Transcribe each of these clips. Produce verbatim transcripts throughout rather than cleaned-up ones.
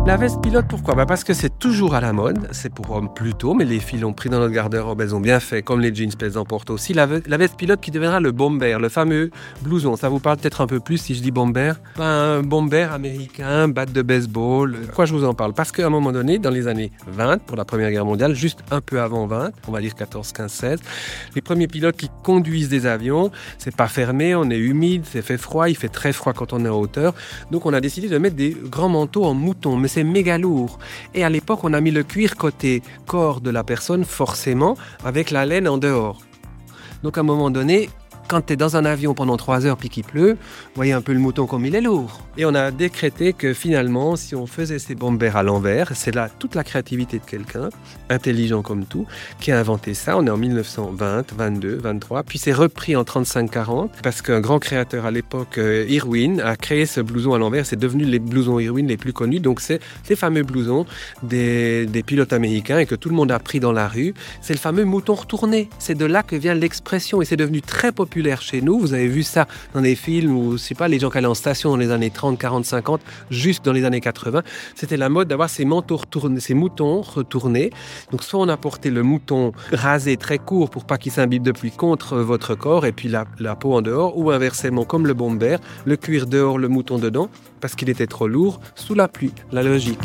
La veste pilote, pourquoi ? Bah parce que c'est toujours à la mode, c'est pour hommes plutôt, mais les filles l'ont pris dans notre garde-robe, elles ont bien fait, comme les jeans, elles en portent aussi. La, la veste pilote qui deviendra le bomber, le fameux blouson. Ça vous parle peut-être un peu plus si je dis bomber. Un bomber américain, batte de baseball. Pourquoi je vous en parle ? Parce qu'à un moment donné, dans les années vingt, pour la Première Guerre mondiale, juste un peu avant vingt, on va dire quatorze, quinze, seize, les premiers pilotes qui conduisent des avions, c'est pas fermé, on est humide, c'est fait froid, il fait très froid quand on est en hauteur. Donc on a décidé de mettre des grands manteaux en mouton, mais c'est méga lourd. Et à l'époque, on a mis le cuir côté corps de la personne, forcément, avec la laine en dehors. Donc à un moment donné, quand tu es dans un avion pendant trois heures puis qu'il pleut, vous voyez un peu le mouton comme il est lourd. Et on a décrété que finalement, si on faisait ces bombers à l'envers, c'est là toute la créativité de quelqu'un, intelligent comme tout, qui a inventé ça. On est en dix-neuf cent vingt, vingt-deux, vingt-trois, puis c'est repris en trente-cinq quarante, parce qu'un grand créateur à l'époque, euh, Irwin, a créé ce blouson à l'envers. C'est devenu les blousons Irwin les plus connus. Donc c'est ces fameux blousons des, des pilotes américains et que tout le monde a pris dans la rue. C'est le fameux mouton retourné. C'est de là que vient l'expression et c'est devenu très populaire chez nous. Vous avez vu ça dans des films où, je sais pas, les gens qui allaient en station dans les années trente, quarante, cinquante, juste dans les années quatre-vingts. C'était la mode d'avoir ces manteaux retournés, ces moutons retournés. Donc, soit on a porté le mouton rasé très court pour pas qu'il s'imbibe de pluie contre votre corps et puis la, la peau en dehors, ou inversement, comme le bomber, le cuir dehors, le mouton dedans, parce qu'il était trop lourd, sous la pluie. La logique.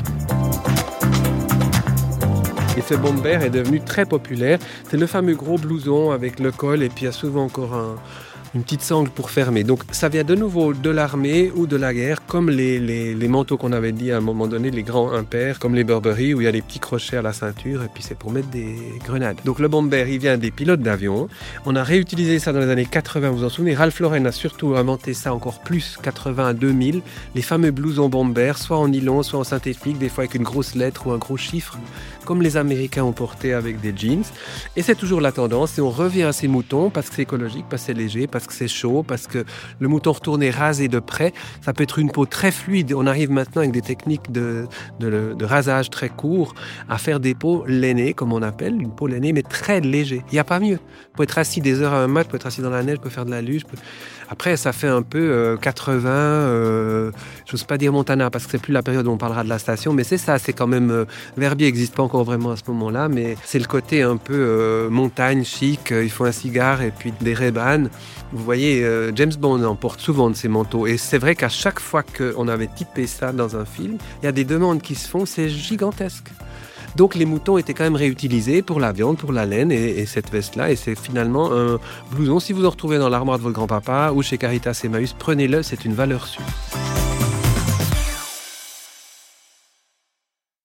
Et ce bomber est devenu très populaire. C'est le fameux gros blouson avec le col et puis il y a souvent encore un, une petite sangle pour fermer. Donc ça vient de nouveau de l'armée ou de la guerre, comme les, les, les manteaux qu'on avait dit à un moment donné, les grands impairs, comme les Burberry où il y a des petits crochets à la ceinture et puis c'est pour mettre des grenades. Donc le bomber, il vient des pilotes d'avion. On a réutilisé ça dans les années quatre-vingts, vous vous en souvenez. Ralph Lauren a surtout inventé ça encore plus, quatre-vingts à deux mille. Les fameux blousons bomber, soit en nylon, soit en synthétique, des fois avec une grosse lettre ou un gros chiffre, comme les Américains ont porté avec des jeans. Et c'est toujours la tendance. Et on revient à ces moutons parce que c'est écologique, parce que c'est léger, parce que c'est chaud, parce que le mouton retourné rasé de près, ça peut être une peau très fluide. On arrive maintenant avec des techniques de, de, de rasage très courts à faire des peaux lainées, comme on appelle, une peau lainée, mais très léger. Il n'y a pas mieux. On peut être assis des heures à un mat, on peut être assis dans la neige, on peut faire de la luge. Peut... Après, ça fait un peu euh, quatre-vingts, euh, j'ose pas dire Montana, parce que c'est plus la période où on parlera de la station, mais c'est ça, c'est quand même... Euh, Verbier n'existe pas encore vraiment à ce moment-là, mais c'est le côté un peu euh, montagne, chic, euh, il faut un cigare et puis des Ray-Ban. Vous voyez, euh, James Bond en porte souvent de ces manteaux, et c'est vrai qu'à chaque fois qu'on avait typé ça dans un film, il y a des demandes qui se font, c'est gigantesque. Donc les moutons étaient quand même réutilisés pour la viande, pour la laine et, et cette veste-là. Et c'est finalement un blouson. Si vous en retrouvez dans l'armoire de votre grand-papa ou chez Caritas Emmaüs, prenez-le, c'est une valeur sûre.